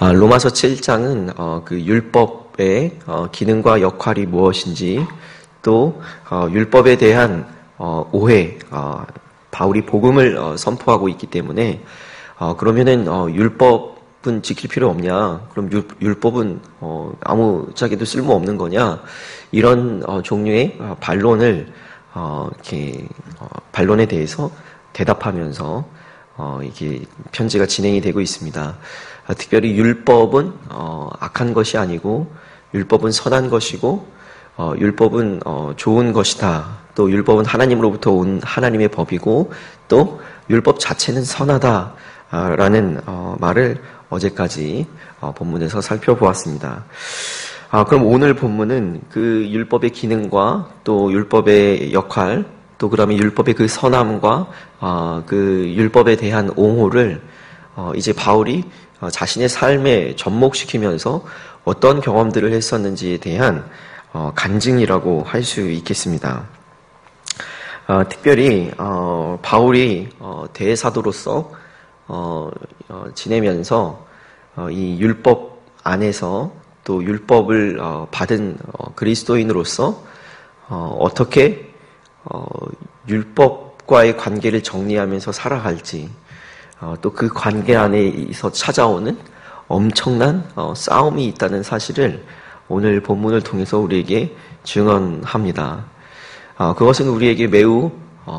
로마서 7장은 그 율법의 기능과 역할이 무엇인지, 또 율법에 대한 오해, 바울이 복음을 선포하고 있기 때문에 그러면은 율법은 지킬 필요 없냐? 그럼 율법은 아무짝에도 쓸모 없는 거냐? 이런 종류의 반론을 이렇게 반론에 대해서 대답하면서 이게 편지가 진행이 되고 있습니다. 특별히 율법은 악한 것이 아니고 율법은 선한 것이고 율법은 좋은 것이다. 또 율법은 하나님으로부터 온 하나님의 법이고 또 율법 자체는 선하다라는 말을 어제까지 본문에서 살펴보았습니다. 그럼 오늘 본문은 그 율법의 기능과 또 율법의 역할, 또 그다음에 율법의 그 선함과 그 율법에 대한 옹호를 이제 바울이 자신의 삶에 접목시키면서 어떤 경험들을 했었는지에 대한 간증이라고 할 수 있겠습니다. 특별히 바울이 대사도로서 지내면서 이 율법 안에서 또 율법을 받은 그리스도인으로서 어떻게 율법과의 관계를 정리하면서 살아갈지, 또 그 관계 안에서 찾아오는 엄청난 싸움이 있다는 사실을 오늘 본문을 통해서 우리에게 증언합니다. 그것은 우리에게 매우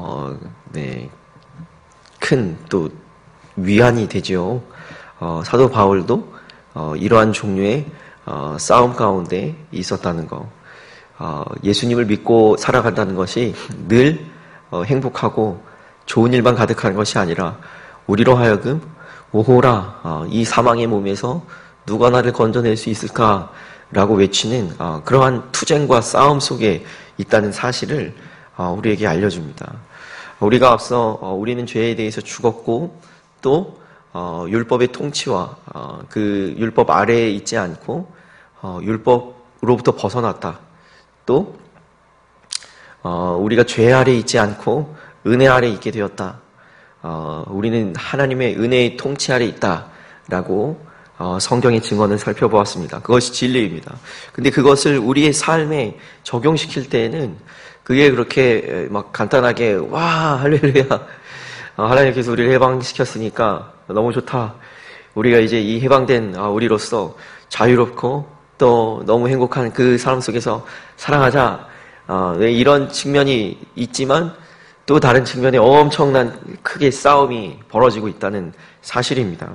큰 또 위안이 되죠. 사도 바울도 이러한 종류의 싸움 가운데 있었다는 것, 예수님을 믿고 살아간다는 것이 늘 행복하고 좋은 일만 가득한 것이 아니라 우리로 하여금 오호라, 이 사망의 몸에서 누가 나를 건져낼 수 있을까라고 외치는 그러한 투쟁과 싸움 속에 있다는 사실을 우리에게 알려줍니다. 우리가 앞서 우리는 죄에 대해서 죽었고 또 율법의 통치와 그 율법 아래에 있지 않고 율법으로부터 벗어났다. 또 우리가 죄 아래에 있지 않고 은혜 아래에 있게 되었다. 우리는 하나님의 은혜의 통치 아래에 있다라고 성경의 증언을 살펴보았습니다. 그것이 진리입니다. 근데 그것을 우리의 삶에 적용시킬 때에는 그게 그렇게 막 간단하게 와 할렐루야, 하나님께서 우리를 해방시켰으니까 너무 좋다, 우리가 이제 이 해방된 우리로서 자유롭고 또 너무 행복한 그 삶 속에서 살아가자, 이런 측면이 있지만 또 다른 측면에 엄청난 크게 싸움이 벌어지고 있다는 사실입니다.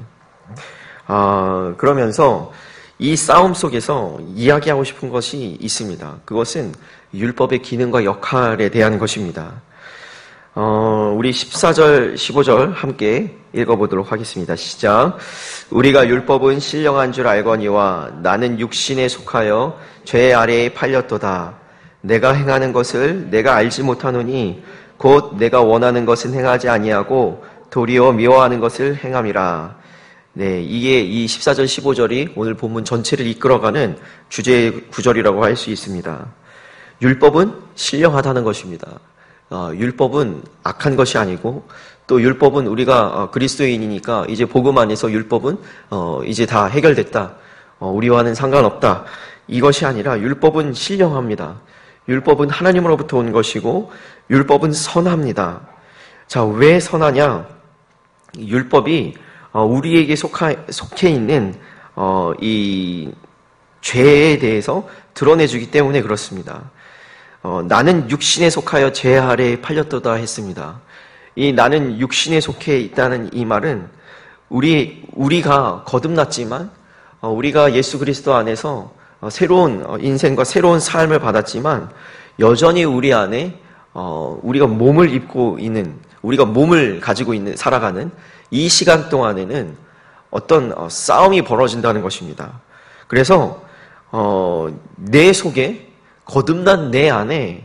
그러면서 이 싸움 속에서 이야기하고 싶은 것이 있습니다. 그것은 율법의 기능과 역할에 대한 것입니다. 우리 14절, 15절 함께 읽어보도록 하겠습니다. 시작. 우리가 율법은 신령한 줄 알거니와 나는 육신에 속하여 죄 아래에 팔렸도다. 내가 행하는 것을 내가 알지 못하노니 곧 내가 원하는 것은 행하지 아니하고 도리어 미워하는 것을 행함이라. 네, 이게 이 14절, 15절이 오늘 본문 전체를 이끌어가는 주제의 구절이라고 할 수 있습니다. 율법은 신령하다는 것입니다. 율법은 악한 것이 아니고 또 율법은 우리가 그리스도인이니까 이제 복음 안에서 율법은 이제 다 해결됐다. 우리와는 상관없다. 이것이 아니라 율법은 신령합니다. 율법은 하나님으로부터 온 것이고 율법은 선합니다. 자, 왜 선하냐? 율법이 우리에게 속해 있는 이 죄에 대해서 드러내주기 때문에 그렇습니다. 나는 육신에 속하여 죄 아래에 팔렸도다 했습니다. 이 나는 육신에 속해 있다는 이 말은 우리가 거듭났지만 우리가 예수 그리스도 안에서 새로운 인생과 새로운 삶을 받았지만 여전히 우리 안에 우리가 몸을 입고 있는, 우리가 몸을 가지고 있는 살아가는 이 시간 동안에는 어떤 싸움이 벌어진다는 것입니다. 그래서 내 속에 거듭난 내 안에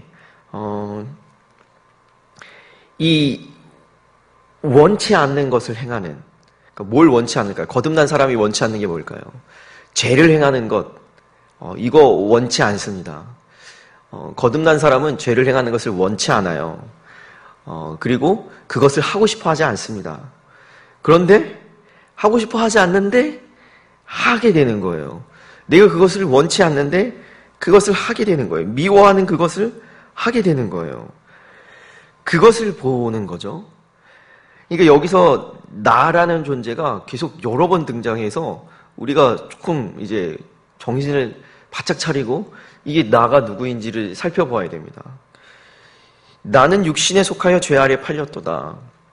이 원치 않는 것을 행하는, 그러니까 뭘 원치 않을까요? 거듭난 사람이 원치 않는 게 뭘까요? 죄를 행하는 것, 이거 원치 않습니다. 거듭난 사람은 죄를 행하는 것을 원치 않아요. 그리고 그것을 하고 싶어 하지 않습니다. 그런데 하고 싶어 하지 않는데 하게 되는 거예요. 내가 그것을 원치 않는데 그것을 하게 되는 거예요. 미워하는 그것을 하게 되는 거예요. 그것을 보는 거죠. 그러니까 여기서 나라는 존재가 계속 여러 번 등장해서 우리가 조금 이제 정신을 바짝 차리고 이게 나가 누구인지를 살펴봐야 됩니다. 나는 육신에 속하여 죄 아래 팔렸도다.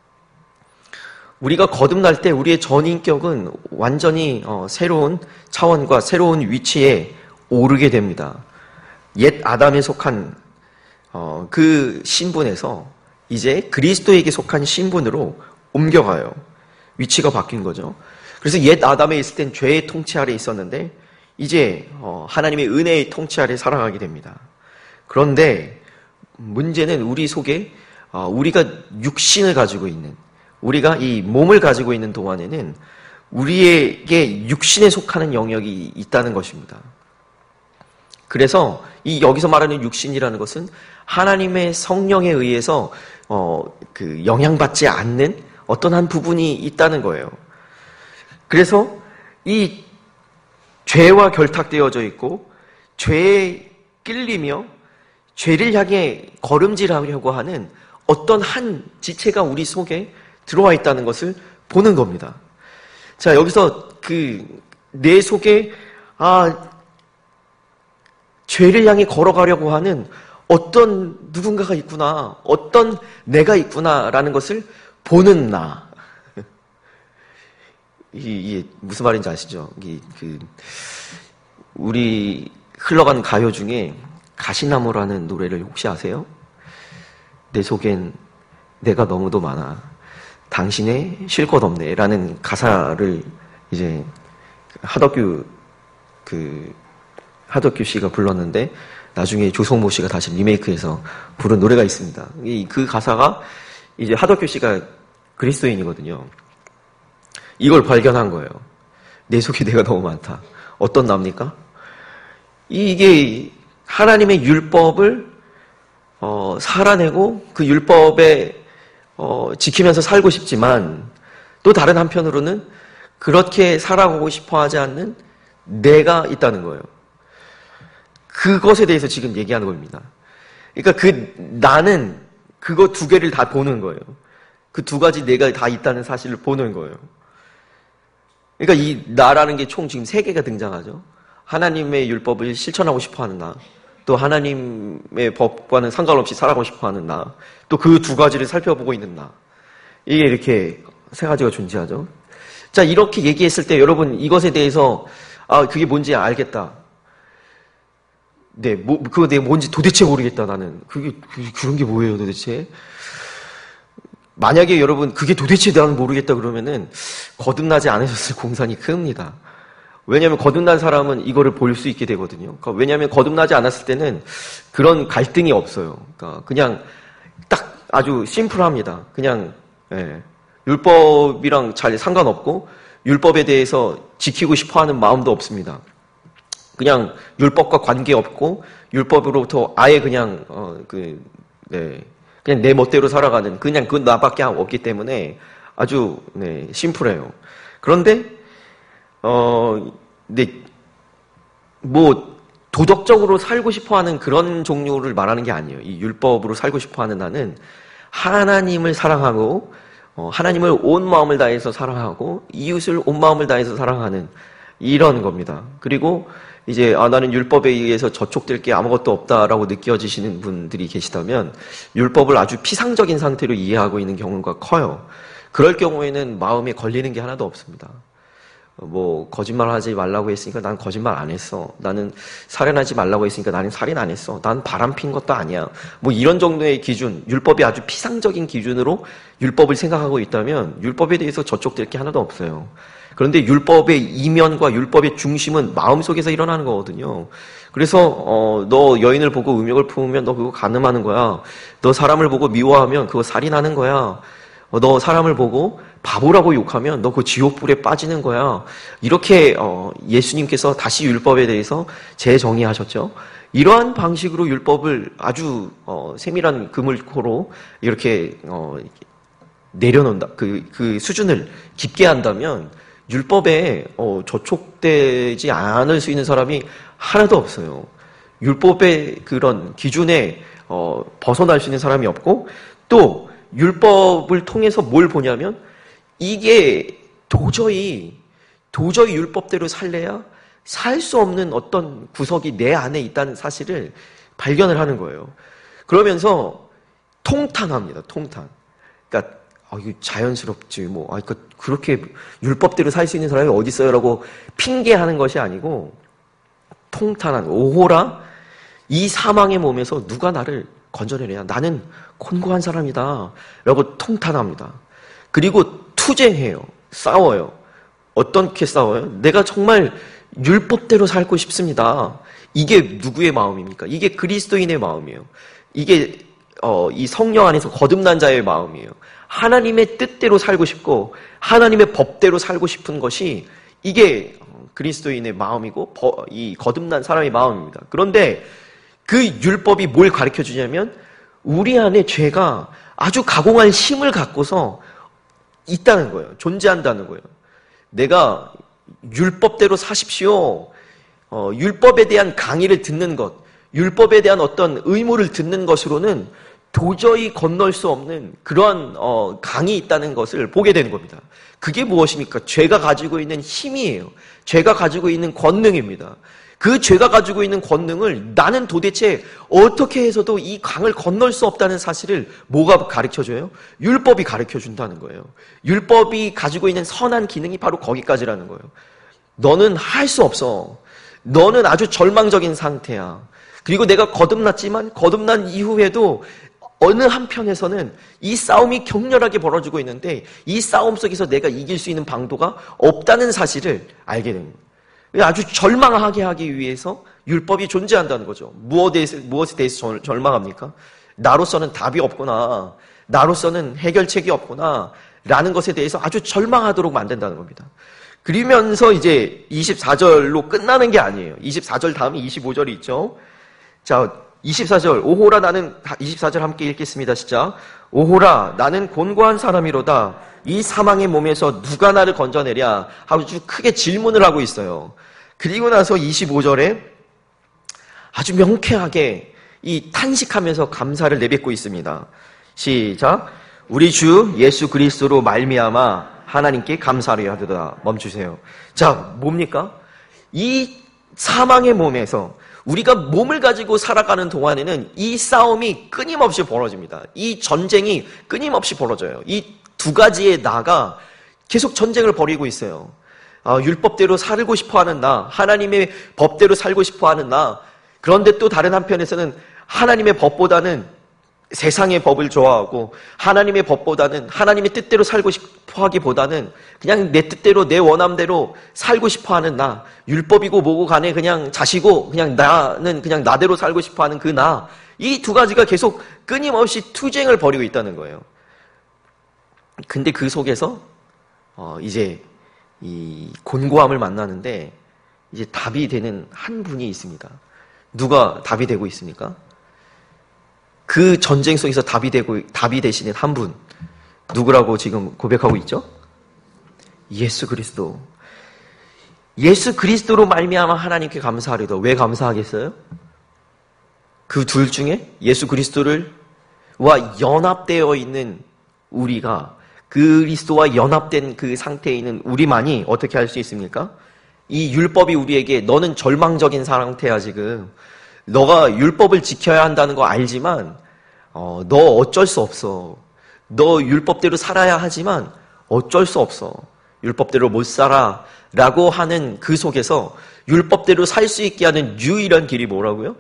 우리가 거듭날 때 우리의 전인격은 완전히 새로운 차원과 새로운 위치에 오르게 됩니다. 옛 아담에 속한 그 신분에서 이제 그리스도에게 속한 신분으로 옮겨가요. 위치가 바뀐 거죠. 그래서 옛 아담에 있을 땐 죄의 통치 아래 있었는데 이제 하나님의 은혜의 통치 아래 살아가게 됩니다. 그런데 문제는 우리 속에 우리가 육신을 가지고 있는, 우리가 이 몸을 가지고 있는 동안에는 우리에게 육신에 속하는 영역이 있다는 것입니다. 그래서 이 여기서 말하는 육신이라는 것은 하나님의 성령에 의해서 그 영향받지 않는 어떤 한 부분이 있다는 거예요. 그래서 이 죄와 결탁되어져 있고 죄에 끌리며 죄를 향해 걸음질하려고 하는 어떤 한 지체가 우리 속에 들어와 있다는 것을 보는 겁니다. 자, 여기서 내 속에 죄를 향해 걸어가려고 하는 어떤 누군가가 있구나, 어떤 내가 있구나라는 것을 보는 나. 이게 무슨 말인지 아시죠? 우리 흘러간 가요 중에 가시나무라는 노래를 혹시 아세요? 내 속엔 내가 너무도 많아. 당신의 쉴 것 없네. 라는 가사를 이제 하덕규 씨가 불렀는데 나중에 조성모 씨가 다시 리메이크해서 부른 노래가 있습니다. 그 가사가 이제 하덕규 씨가 그리스도인이거든요. 이걸 발견한 거예요. 내 속에 내가 너무 많다. 어떤 납니까? 이게 하나님의 율법을 살아내고 그 율법에 지키면서 살고 싶지만 또 다른 한편으로는 그렇게 살아가고 싶어 하지 않는 내가 있다는 거예요. 그것에 대해서 지금 얘기하는 겁니다. 그러니까 나는 그거 두 개를 다 보는 거예요. 그 두 가지 내가 다 있다는 사실을 보는 거예요. 그러니까 이 나라는 게 총 지금 세 개가 등장하죠. 하나님의 율법을 실천하고 싶어 하는 나, 또 하나님의 법과는 상관없이 살아가고 싶어 하는 나, 또 그 두 가지를 살펴보고 있는 나. 이게 이렇게 세 가지가 존재하죠. 자, 이렇게 얘기했을 때 여러분 이것에 대해서 그게 뭔지 알겠다. 네, 그거 내가 뭔지 도대체 모르겠다, 나는. 그런 게 뭐예요, 도대체? 만약에 여러분, 그게 도대체 나는 모르겠다 그러면은, 거듭나지 않으셨을 공산이 큽니다. 왜냐하면 거듭난 사람은 이거를 볼 수 있게 되거든요. 왜냐하면 거듭나지 않았을 때는 그런 갈등이 없어요. 그러니까 그냥 딱 아주 심플합니다. 그냥, 율법이랑 잘 상관없고, 율법에 대해서 지키고 싶어 하는 마음도 없습니다. 그냥 율법과 관계없고 율법으로부터 아예 그냥 그냥 내 멋대로 살아가는 그냥 그 나밖에 없기 때문에 아주 심플해요. 그런데 뭐 도덕적으로 살고 싶어하는 그런 종류를 말하는 게 아니에요. 이 율법으로 살고 싶어하는 나는 하나님을 사랑하고 하나님을 온 마음을 다해서 사랑하고 이웃을 온 마음을 다해서 사랑하는 이런 겁니다. 그리고 이제 나는 율법에 의해서 저촉될 게 아무것도 없다라고 느껴지시는 분들이 계시다면 율법을 아주 피상적인 상태로 이해하고 있는 경우가 커요. 그럴 경우에는 마음에 걸리는 게 하나도 없습니다. 뭐 거짓말하지 말라고 했으니까 난 거짓말 안 했어. 나는 살인하지 말라고 했으니까 나는 살인 안 했어. 난 바람 핀 것도 아니야. 뭐 이런 정도의 기준, 율법이 아주 피상적인 기준으로 율법을 생각하고 있다면 율법에 대해서 저촉될 게 하나도 없어요. 그런데 율법의 이면과 율법의 중심은 마음속에서 일어나는 거거든요. 그래서 너 여인을 보고 음욕을 품으면 너 그거 간음하는 거야. 너 사람을 보고 미워하면 그거 살인하는 거야. 너 사람을 보고 바보라고 욕하면 너 그 지옥불에 빠지는 거야. 이렇게 예수님께서 다시 율법에 대해서 재정의하셨죠. 이러한 방식으로 율법을 아주 세밀한 그물코로 이렇게 내려놓는다. 그 수준을 깊게 한다면 율법에 저촉되지 않을 수 있는 사람이 하나도 없어요. 율법의 그런 기준에 벗어날 수 있는 사람이 없고, 또 율법을 통해서 뭘 보냐면 이게 도저히 율법대로 살래야 살 수 없는 어떤 구석이 내 안에 있다는 사실을 발견을 하는 거예요. 그러면서 통탄합니다. 통탄. 그러니까 이거 자연스럽지 그렇게 율법대로 살 수 있는 사람이 어디 있어요라고 핑계하는 것이 아니고, 통탄한, 오호라, 이 사망의 몸에서 누가 나를 건져내랴. 나는 곤고한 사람이다 라고 통탄합니다. 그리고 투쟁해요. 싸워요. 어떻게 싸워요? 내가 정말 율법대로 살고 싶습니다. 이게 누구의 마음입니까? 이게 그리스도인의 마음이에요. 이게 이 성령 안에서 거듭난 자의 마음이에요. 하나님의 뜻대로 살고 싶고 하나님의 법대로 살고 싶은 것이 이게 그리스도인의 마음이고 이 거듭난 사람의 마음입니다. 그런데 그 율법이 뭘 가르쳐 주냐면 우리 안에 죄가 아주 가공할 힘을 갖고서 있다는 거예요. 존재한다는 거예요. 내가 율법대로 사십시오. 율법에 대한 강의를 듣는 것, 율법에 대한 어떤 의무를 듣는 것으로는 도저히 건널 수 없는 그러한 강이 있다는 것을 보게 되는 겁니다. 그게 무엇입니까? 죄가 가지고 있는 힘이에요. 죄가 가지고 있는 권능입니다. 그 죄가 가지고 있는 권능을 나는 도대체 어떻게 해서도 이 강을 건널 수 없다는 사실을 뭐가 가르쳐줘요? 율법이 가르쳐준다는 거예요. 율법이 가지고 있는 선한 기능이 바로 거기까지라는 거예요. 너는 할 수 없어. 너는 아주 절망적인 상태야. 그리고 내가 거듭났지만 거듭난 이후에도 어느 한편에서는 이 싸움이 격렬하게 벌어지고 있는데 이 싸움 속에서 내가 이길 수 있는 방도가 없다는 사실을 알게 됩니다. 아주 절망하게 하기 위해서 율법이 존재한다는 거죠. 무엇에 대해서 절망합니까? 나로서는 답이 없구나. 나로서는 해결책이 없구나. 라는 것에 대해서 아주 절망하도록 만든다는 겁니다. 그러면서 이제 24절로 끝나는 게 아니에요. 24절 다음에 25절이 있죠. 자, 24절, 오호라 나는, 24절 함께 읽겠습니다. 시작. 오호라 나는 곤고한 사람이로다. 이 사망의 몸에서 누가 나를 건져내랴 하고 아주 크게 질문을 하고 있어요. 그리고 나서 25절에 아주 명쾌하게 이 탄식하면서 감사를 내뱉고 있습니다. 시작. 우리 주 예수 그리스도로 말미암아 하나님께 감사를 하도다. 멈추세요. 자, 뭡니까? 이 사망의 몸에서 우리가 몸을 가지고 살아가는 동안에는 이 싸움이 끊임없이 벌어집니다. 이 전쟁이 끊임없이 벌어져요. 이 두 가지의 나가 계속 전쟁을 벌이고 있어요. 율법대로 살고 싶어하는 나, 하나님의 법대로 살고 싶어하는 나. 그런데 또 다른 한편에서는 하나님의 법보다는 세상의 법을 좋아하고 하나님의 법보다는 하나님의 뜻대로 살고 싶어하기보다는 그냥 내 뜻대로 내 원함대로 살고 싶어하는 나, 율법이고 뭐고 간에 그냥 자시고 그냥 나는 그냥 나대로 살고 싶어하는 그 나, 이 두 가지가 계속 끊임없이 투쟁을 벌이고 있다는 거예요. 근데 그 속에서 이제 이 곤고함을 만나는데 이제 답이 되는 한 분이 있습니다. 누가 답이 되고 있습니까? 그 전쟁 속에서 답이 되시는 한 분, 누구라고 지금 고백하고 있죠? 예수 그리스도. 예수 그리스도로 말미암아 하나님께 감사하리다. 왜 감사하겠어요? 그 둘 중에 예수 그리스도와 연합되어 있는 우리가, 그리스도와 연합된 그 상태에 있는 우리만이 어떻게 할 수 있습니까? 이 율법이 우리에게 너는 절망적인 상태야 지금. 너가 율법을 지켜야 한다는 거 알지만 너 어쩔 수 없어. 너 율법대로 살아야 하지만 어쩔 수 없어. 율법대로 못 살아 라고 하는 그 속에서 율법대로 살 수 있게 하는 유일한 길이 뭐라고요?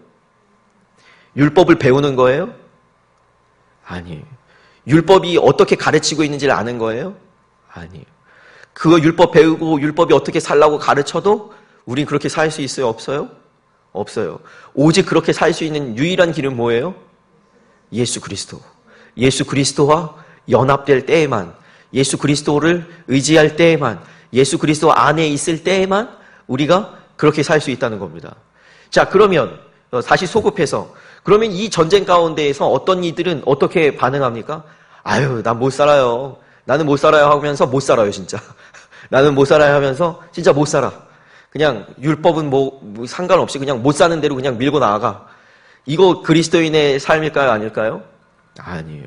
율법을 배우는 거예요? 아니에요. 율법이 어떻게 가르치고 있는지를 아는 거예요? 아니에요. 그거 율법 배우고 율법이 어떻게 살라고 가르쳐도 우린 그렇게 살 수 있어요? 없어요? 없어요. 오직 그렇게 살 수 있는 유일한 길은 뭐예요? 예수 그리스도. 예수 그리스도와 연합될 때에만, 예수 그리스도를 의지할 때에만, 예수 그리스도 안에 있을 때에만 우리가 그렇게 살 수 있다는 겁니다. 자, 그러면 다시 소급해서, 그러면 이 전쟁 가운데에서 어떤 이들은 어떻게 반응합니까? 아유, 난 못 살아요. 나는 못 살아요 하면서 못 살아요, 진짜. 나는 못 살아야 하면서 진짜 못 살아. 그냥 율법은 뭐 상관없이 그냥 못 사는 대로 그냥 밀고 나아가. 이거 그리스도인의 삶일까요? 아닐까요? 아니에요.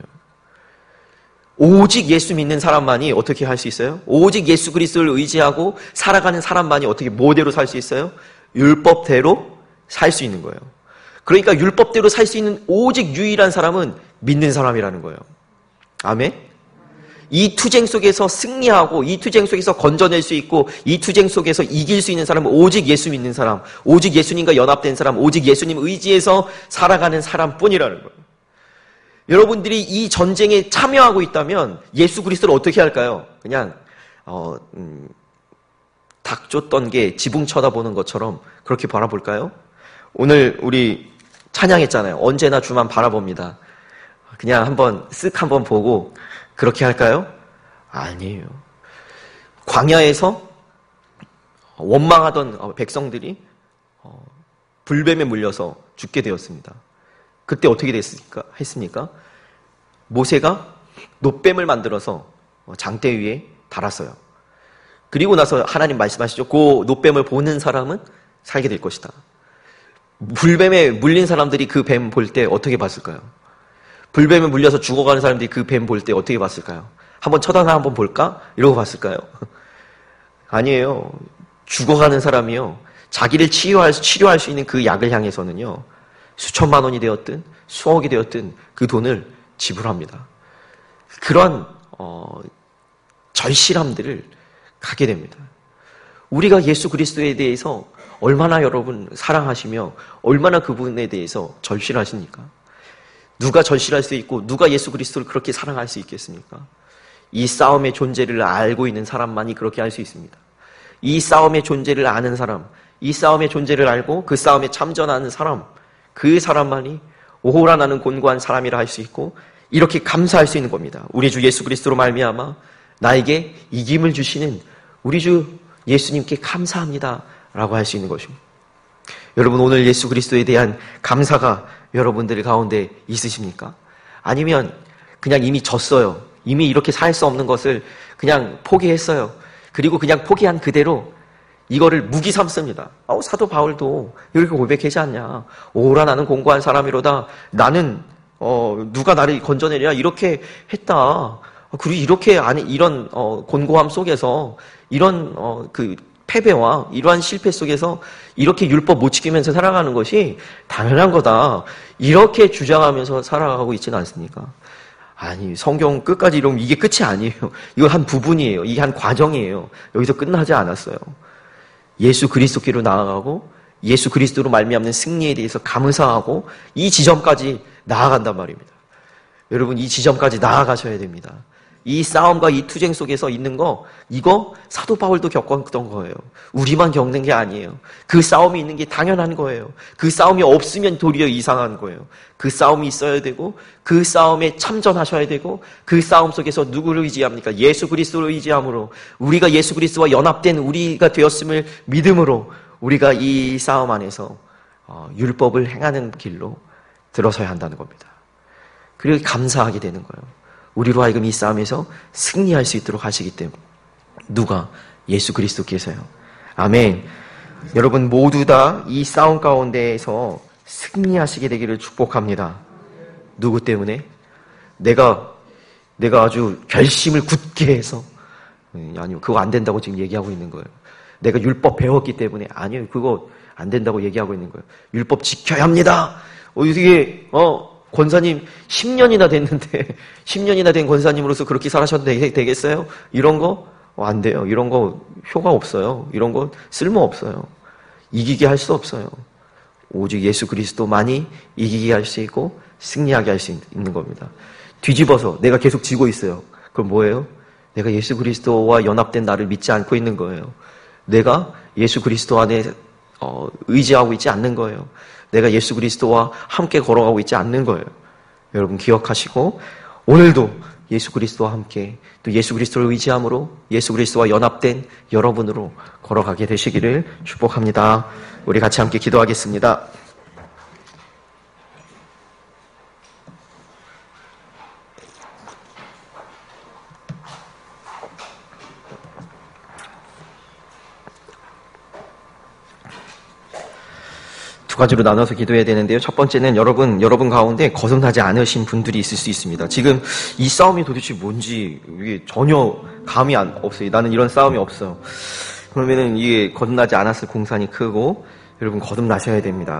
오직 예수 믿는 사람만이 어떻게 할 수 있어요? 오직 예수 그리스도를 의지하고 살아가는 사람만이 어떻게 뭐대로 살 수 있어요? 율법대로 살 수 있는 거예요. 그러니까 율법대로 살 수 있는 오직 유일한 사람은 믿는 사람이라는 거예요. 아멘? 이 투쟁 속에서 승리하고 이 투쟁 속에서 건져낼 수 있고 이 투쟁 속에서 이길 수 있는 사람은 오직 예수 믿는 사람, 오직 예수님과 연합된 사람, 오직 예수님 의지해서 살아가는 사람뿐이라는 거예요. 여러분들이 이 전쟁에 참여하고 있다면 예수 그리스도를 어떻게 할까요? 그냥 닭 쫓던 게 지붕 쳐다보는 것처럼 그렇게 바라볼까요? 오늘 우리 찬양했잖아요. 언제나 주만 바라봅니다. 그냥 쓱 한번 보고 그렇게 할까요? 아니에요. 광야에서 원망하던 백성들이 불뱀에 물려서 죽게 되었습니다. 그때 어떻게 했습니까? 모세가 놋뱀을 만들어서 장대 위에 달았어요. 그리고 나서 하나님 말씀하시죠. 그 놋뱀을 보는 사람은 살게 될 것이다. 불뱀에 물린 사람들이 그 뱀 볼 때 어떻게 봤을까요? 불뱀에 물려서 죽어가는 사람들이 그 뱀 볼 때 어떻게 봤을까요? 한번 쳐다나 한번 볼까? 이러고 봤을까요? 아니에요. 죽어가는 사람이요. 자기를 치료할 수 있는 그 약을 향해서는요. 수천만 원이 되었든 수억이 되었든 그 돈을 지불합니다. 그러한 절실함들을 갖게 됩니다. 우리가 예수 그리스도에 대해서 얼마나 여러분 사랑하시며 얼마나 그분에 대해서 절실하십니까? 누가 절실할 수 있고 누가 예수 그리스도를 그렇게 사랑할 수 있겠습니까? 이 싸움의 존재를 알고 있는 사람만이 그렇게 할 수 있습니다. 이 싸움의 존재를 아는 사람, 이 싸움의 존재를 알고 그 싸움에 참전하는 사람, 그 사람만이 오호라 나는 곤고한 사람이라 할 수 있고 이렇게 감사할 수 있는 겁니다. 우리 주 예수 그리스도로 말미암아 나에게 이김을 주시는 우리 주 예수님께 감사합니다 라고 할 수 있는 것입니다. 여러분 오늘 예수 그리스도에 대한 감사가 여러분들 가운데 있으십니까? 아니면 그냥 이미 졌어요. 이미 이렇게 살 수 없는 것을 그냥 포기했어요. 그리고 그냥 포기한 그대로 이거를 무기 삼습니다. 사도 바울도 이렇게 고백하지 않냐. 오라 나는 공고한 사람이로다. 나는 누가 나를 건져내랴 이렇게 했다. 그리고 이렇게 이런 곤고함 속에서 이런 그 패배와 이러한 실패 속에서 이렇게 율법 못 지키면서 살아가는 것이 당연한 거다. 이렇게 주장하면서 살아가고 있지는 않습니까? 아니, 성경 끝까지 이러면 이게 끝이 아니에요. 이거 한 부분이에요. 이게 한 과정이에요. 여기서 끝나지 않았어요. 예수 그리스도께로 나아가고 예수 그리스도로 말미암는 승리에 대해서 감사하고 이 지점까지 나아간단 말입니다. 여러분 이 지점까지 나아가셔야 됩니다. 이 싸움과 이 투쟁 속에서 있는 거 이거 사도 바울도 겪었던 거예요. 우리만 겪는 게 아니에요. 그 싸움이 있는 게 당연한 거예요. 그 싸움이 없으면 도리어 이상한 거예요. 그 싸움이 있어야 되고 그 싸움에 참전하셔야 되고 그 싸움 속에서 누구를 의지합니까? 예수 그리스도를 의지함으로 우리가 예수 그리스도와 연합된 우리가 되었음을 믿음으로 우리가 이 싸움 안에서 율법을 행하는 길로 들어서야 한다는 겁니다. 그리고 감사하게 되는 거예요. 우리로 하여금 이 싸움에서 승리할 수 있도록 하시기 때문에 누가? 예수 그리스도께서요. 아멘. 여러분 모두 다 이 싸움 가운데에서 승리하시게 되기를 축복합니다. 누구 때문에? 내가 아주 결심을 굳게 해서 아니요 그거 안 된다고 지금 얘기하고 있는 거예요. 내가 율법 배웠기 때문에 아니요 그거 안 된다고 얘기하고 있는 거예요. 율법 지켜야 합니다. 이게 권사님 10년이나 됐는데 10년이나 된 권사님으로서 그렇게 살아셔도 되겠어요? 이런 거 안 돼요. 이런 거 효과 없어요. 이런 거 쓸모 없어요. 이기게 할 수 없어요. 오직 예수 그리스도만이 이기게 할 수 있고 승리하게 할 수 있는 겁니다. 뒤집어서 내가 계속 지고 있어요. 그럼 뭐예요? 내가 예수 그리스도와 연합된 나를 믿지 않고 있는 거예요. 내가 예수 그리스도 안에 의지하고 있지 않는 거예요. 내가 예수 그리스도와 함께 걸어가고 있지 않는 거예요. 여러분 기억하시고 오늘도 예수 그리스도와 함께 또 예수 그리스도를 의지함으로 예수 그리스도와 연합된 여러분으로 걸어가게 되시기를 축복합니다. 우리 같이 함께 기도하겠습니다. 두 가지로 나눠서 기도해야 되는데요. 첫 번째는 여러분 가운데 거듭나지 않으신 분들이 있을 수 있습니다. 지금 이 싸움이 도대체 뭔지 이게 전혀 감이 없어요. 나는 이런 싸움이 없어. 그러면은 이게 거듭나지 않았을 공산이 크고 여러분 거듭나셔야 됩니다.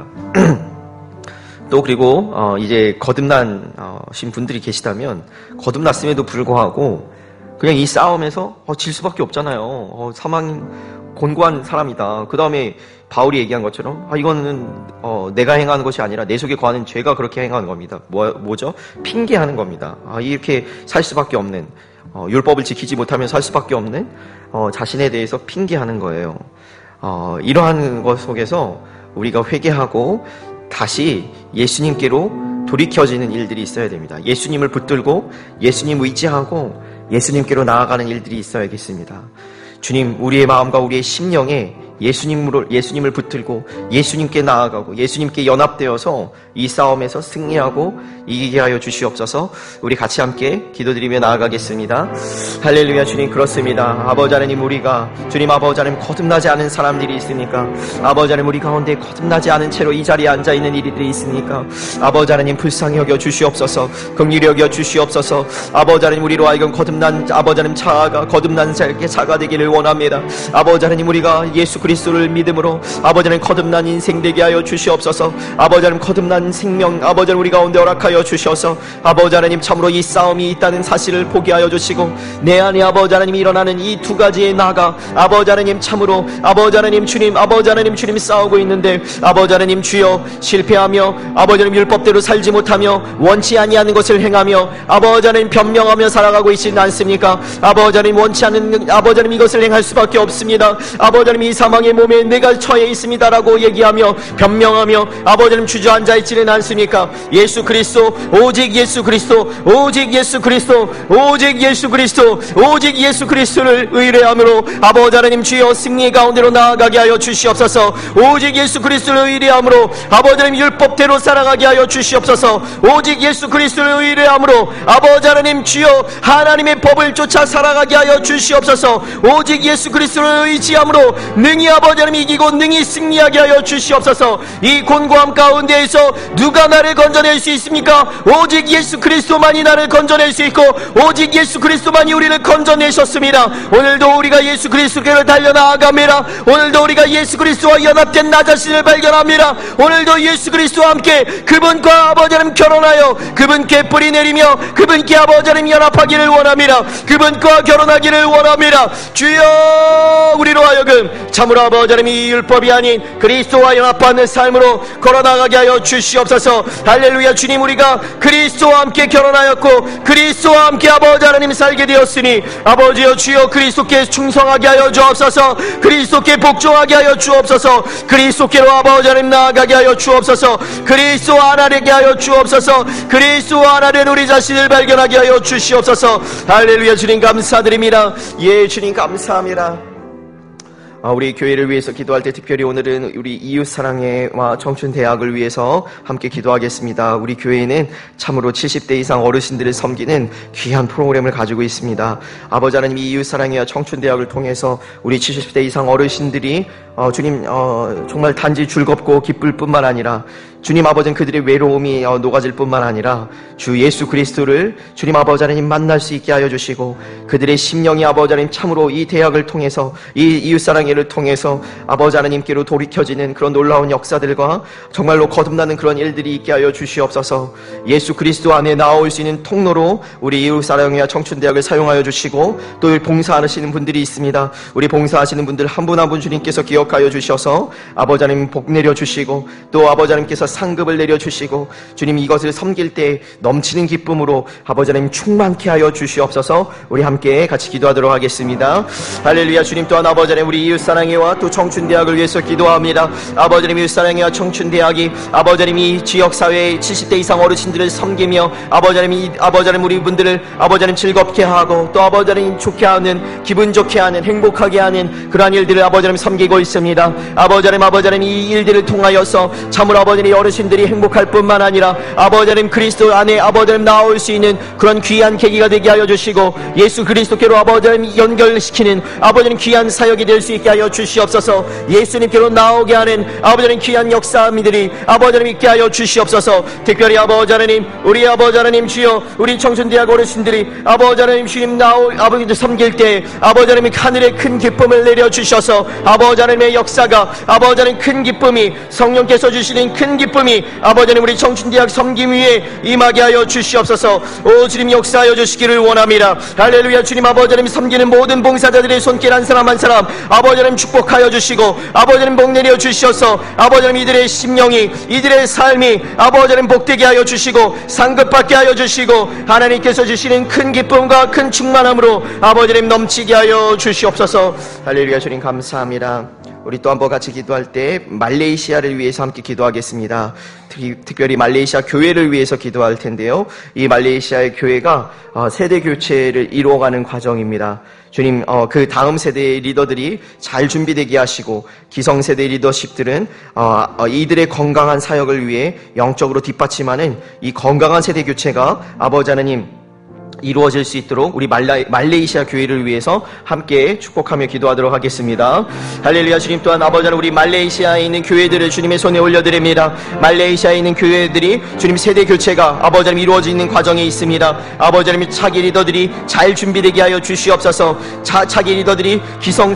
또 그리고 이제 거듭나신 분들이 계시다면 거듭났음에도 불구하고 그냥 이 싸움에서 질 수밖에 없잖아요. 곤고한 사람이다. 그 다음에 바울이 얘기한 것처럼 이거는 내가 행하는 것이 아니라 내 속에 거하는 죄가 그렇게 행하는 겁니다. 뭐죠? 핑계하는 겁니다. 이렇게 살 수밖에 없는 율법을 지키지 못하면 살 수밖에 없는 자신에 대해서 핑계하는 거예요. 이러한 것 속에서 우리가 회개하고 다시 예수님께로 돌이켜지는 일들이 있어야 됩니다. 예수님을 붙들고 예수님 의지하고 예수님께로 나아가는 일들이 있어야겠습니다. 주님, 우리의 마음과 우리의 심령에 예수님을 붙들고 예수님께 나아가고 예수님께 연합되어서 이 싸움에서 승리하고 이기게 하여 주시옵소서. 우리 같이 함께 기도드리며 나아가겠습니다. 할렐루야. 주님, 그렇습니다. 아버지 하나님, 우리가 주님 아버지 하나님 거듭나지 않은 사람들이 있으니까 아버지 하나님 우리 가운데 거듭나지 않은 채로 이 자리에 앉아있는 이들이 있으니까 아버지 하나님 불쌍히 여겨 주시옵소서. 긍휼히 여겨 주시옵소서. 아버지 하나님 우리로 하여금 거듭난 아버지 하나님 거듭난 자가 되기를 원합니다. 아버지 하나님 우리가 예수 그리스도를 믿음으로 아버지 하나님 거듭난 인생 되게 하여 주시옵소서. 아버지 하나님 거듭난 생명 아버지 하나님 우리 가운데 허락하여 주셔서 아버지 하나님 참으로 이 싸움이 있다는 사실을 보게 하여 주시고 내 안에 아버지 하나님 일어나는 이 두 가지의 나가 아버지 하나님 참으로 아버지 하나님 주님 싸우고 있는데 아버지 하나님 주여 실패하며 아버지 하나님 율법대로 살지 못하며 원치 아니하는 것을 행하며 아버지 하나님 변명하며 살아가고 있지는 않습니까? 아버지 하나님 원치 않는 아버지 하나님 이것을 행할 수밖에 없습니다. 아버지 하나님 이 사망의 몸에 내가 처해 있습니다라고 얘기하며 변명하며 아버지 하나님 주저앉아 있지는 않습니까? 예수 그리스도 오직 예수 그리스도 오직 예수 그리스도 오직 예수 그리스도 오직 예수 그리스도를 의뢰함으로 아버지 하나님 주여 승리 가운데로 나아가게 하여 주시옵소서. 오직 예수 그리스도를 의뢰함으로 아버지 하나님 율법대로 살아가게 하여 주시옵소서. 오직 예수 그리스도를 의뢰함으로 아버지 하나님 주여 하나님의 법을 쫓아 살아가게 하여 주시옵소서. 오직 예수 그리스도를 의지함으로 능히 아버지 하나님 이기고 능히 승리하게 하여 주시옵소서. 이 곤고함 가운데에서 누가 나를 건져낼 수 있습니까? 오직 예수 그리스도만이 나를 건져낼 수 있고 오직 예수 그리스도만이 우리를 건져내셨습니다. 오늘도 우리가 예수 그리스도께로 달려나아갑니다. 오늘도 우리가 예수 그리스도와 연합된 나 자신을 발견합니다. 오늘도 예수 그리스도와 함께 그분과 아버지 하나님 결혼하여 그분께 뿌리 내리며 그분께 아버지 하나님 연합하기를 원합니다. 그분과 결혼하기를 원합니다. 주여 우리로 하여금 참으로 아버지 하나님 이 율법이 아닌 그리스도와 연합하는 삶으로 걸어나가게 하여 주시옵소서. 할렐루야. 주님, 우리가 그리스도와 함께 결혼하였고 그리스도와 함께 아버지 하나님 살게 되었으니 아버지여 주여 그리스도께 충성하게 하여 주옵소서. 그리스도께 복종하게 하여 주옵소서. 그리스도께로 아버지 하나님 나아가게 하여 주옵소서. 그리스도 하나 되게 하여 주옵소서. 그리스도 하나 된 우리 자신을 발견하게 하여 주시옵소서. 할렐루야. 주님 감사드립니다. 예, 주님 감사합니다. 우리 교회를 위해서 기도할 때 특별히 오늘은 우리 이웃사랑회와 청춘대학을 위해서 함께 기도하겠습니다. 우리 교회는 참으로 70대 이상 어르신들을 섬기는 귀한 프로그램을 가지고 있습니다. 아버지 하나님 이 이웃사랑회와 청춘대학을 통해서 우리 70대 이상 어르신들이 주님 정말 단지 즐겁고 기쁠 뿐만 아니라 주님 아버지는 그들의 외로움이 녹아질 뿐만 아니라 주 예수 그리스도를 주님 아버지 하나님 만날 수 있게 하여 주시고 그들의 심령이 아버지 하나님 참으로 이 대학을 통해서 이 이웃사랑회를 통해서 아버지 하나님께로 돌이켜지는 그런 놀라운 역사들과 정말로 거듭나는 그런 일들이 있게 하여 주시옵소서. 예수 그리스도 안에 나올 수 있는 통로로 우리 이웃사랑회와 청춘대학을 사용하여 주시고 또 봉사하시는 분들이 있습니다. 우리 봉사하시는 분들 한 분 한 분 주님께서 기억하여 주셔서 아버지 하나님 복 내려주시고 또 아버지 하나님께서 상급을 내려주시고 주님 이것을 섬길 때 넘치는 기쁨으로 아버지 하나님 충만케 하여 주시옵소서. 우리 함께 같이 기도하도록 하겠습니다. 할렐루야. 주님 또한 아버지 하나님 우리 이웃사랑회와 또 청춘대학을 위해서 기도합니다. 아버지 하나님 이웃사랑회와 청춘대학이 아버지 하나님 이 지역사회의 70대 이상 어르신들을 섬기며 아버지 하나님 우리 분들을 아버지 하나님 즐겁게 하고 또 아버지 하나님 좋게 하는 기분 좋게 하는 행복하게 하는 그러한 일들을 아버지 하나님 섬기고 있습니다. 기도하겠습니다. 아버지 하나님 이 일들을 통하여서 참으로 아버지 어르신들이 행복할 뿐만 아니라 아버지 하나님 그리스도 안에 아버지 하나님 나올 수 있는 그런 귀한 계기가 되게 하여 주시고 예수 그리스도께로 아버지 하나님 연결시키는 아버지 하나님 귀한 사역이 될 수 있게 하여 주시옵소서. 예수님께로 나오게 하는 아버지 하나님 귀한 역사미들이 아버지 하나님 있게 하여 주시옵소서. 특별히 아버지 하나님 우리 아버지 하나님 주여 우리 청춘대학 어르신들이 아버지 하나님 주님 아버지들 섬길 때 아버지 하나님 하늘의 큰 기쁨을 내려주셔서 아버지 하나님의 역사가 아버지 하나님 큰 기쁨이 성령께서 주시는 큰 기쁨이 아버지 하나님 우리 청춘대학 섬김 위에 임하게 하여 주시옵소서. 오 주님 역사하여 주시기를 원합니다. 할렐루야. 주님 아버지 하나님 섬기는 모든 봉사자들의 손길 한 사람 한 사람 아버지 하나님 축복하여 주시고 아버지 하나님 복 내려 주시어서 아버지 하나님 이들의 심령이 이들의 삶이 아버지 하나님 복되게 하여 주시고 상급받게 하여 주시고 하나님께서 주시는 큰 기쁨과 큰 충만함으로 아버지 하나님 넘치게 하여 주시옵소서. 할렐루야. 주님 감사합니다. 우리 또 한번 같이 기도할 때 말레이시아를 위해서 함께 기도하겠습니다. 특별히 말레이시아 교회를 위해서 기도할 텐데요. 이 말레이시아의 교회가 세대 교체를 이루어가는 과정입니다. 주님 그 다음 세대의 리더들이 잘 준비되게 하시고 기성세대 리더십들은 이들의 건강한 사역을 위해 영적으로 뒷받침하는 이 건강한 세대 교체가 아버지 하나님 이루어질 수 있도록 우리 말레이시아 교회를 위해서 함께 축복하며 기도하도록 하겠습니다. 할렐루야. 주님 또한 아버지 하나님 우리 말레이시아에 있는 교회들을 주님의 손에 올려드립니다. 말레이시아에 있는 교회들이 주님 세대 교체가 아버지 하나님 이루어지는 과정에 있습니다. 아버지 하나님 차기 리더들이 잘 준비되게 하여 주시옵소서. 차기 리더들이 기성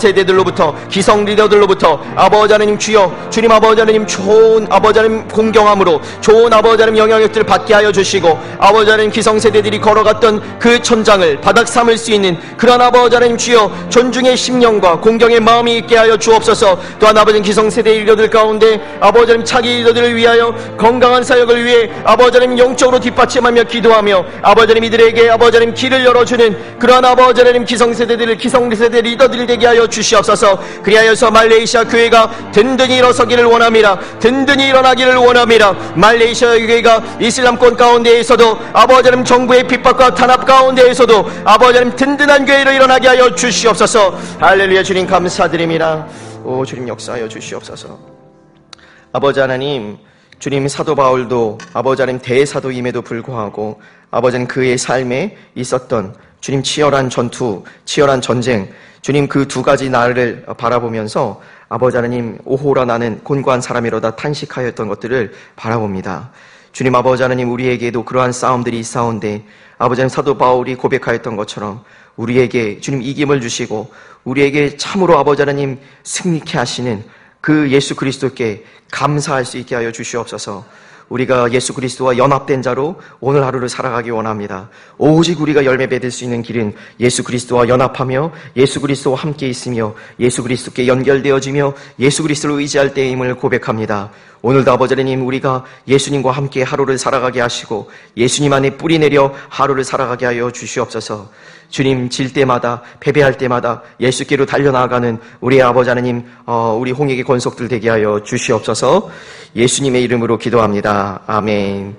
리더들로부터 아버지 하나님 주여 주님 아버지 하나님 좋은 아버지 하나님 공경함으로 좋은 아버지 하나님 영향력들을 받게 하여 주시고 아버지 하나님 기성 세대들이 걸어갔던 그 천장을 바닥 삼을 수 있는 그런 아버지 하나님 주여 존중의 심령과 공경의 마음이 있게 하여 주옵소서. 또한 아버지 기성세대 리더들 가운데 아버지 하나님 차기 리더들을 위하여 건강한 사역을 위해 아버지 하나님 영적으로 뒷받침하며 기도하며 아버지 하나님 이들에게 아버지 하나님 길을 열어주는 그러한 아버지 하나님 기성세대 리더들이 되게 하여 주시옵소서. 그리하여서 말레이시아 교회가 든든히 일어서기를 원합니다. 든든히 일어나기를 원합니다. 말레이시아 교회가 이슬람권 가운데에서도 아버지 하나님 정부의 핍박과 탄압 가운데에서도 아버지 하나님 든든한 교회로 일어나게 하여 주시옵소서. 할렐루야. 주님 감사드립니다. 오 주님 역사하여 주시옵소서. 아버지 하나님 주님 사도 바울도 아버지 하나님 대사도임에도 불구하고 아버지 하나님 그의 삶에 있었던 주님 치열한 전투 치열한 전쟁 주님 그 두 가지 날을 바라보면서 아버지 하나님 오호라 나는 곤고한 사람이로다 탄식하였던 것들을 바라봅니다. 주님 아버지 하나님 우리에게도 그러한 싸움들이 있사온데 아버지 하나님 사도 바울이 고백하였던 것처럼 우리에게 주님 이김을 주시고 우리에게 참으로 아버지 하나님 승리케 하시는 그 예수 그리스도께 감사할 수 있게 하여 주시옵소서. 우리가 예수 그리스도와 연합된 자로 오늘 하루를 살아가기 원합니다. 오직 우리가 열매 맺을 수 있는 길은 예수 그리스도와 연합하며 예수 그리스도와 함께 있으며 예수 그리스도께 연결되어지며 예수 그리스도를 의지할 때임을 고백합니다. 오늘도 아버지 하나님 우리가 예수님과 함께 하루를 살아가게 하시고 예수님 안에 뿌리 내려 하루를 살아가게 하여 주시옵소서. 주님 질 때마다 패배할 때마다 예수께로 달려나가는 우리 아버지 하나님 우리 홍익의 권속들 되게 하여 주시옵소서. 예수님의 이름으로 기도합니다. 아멘.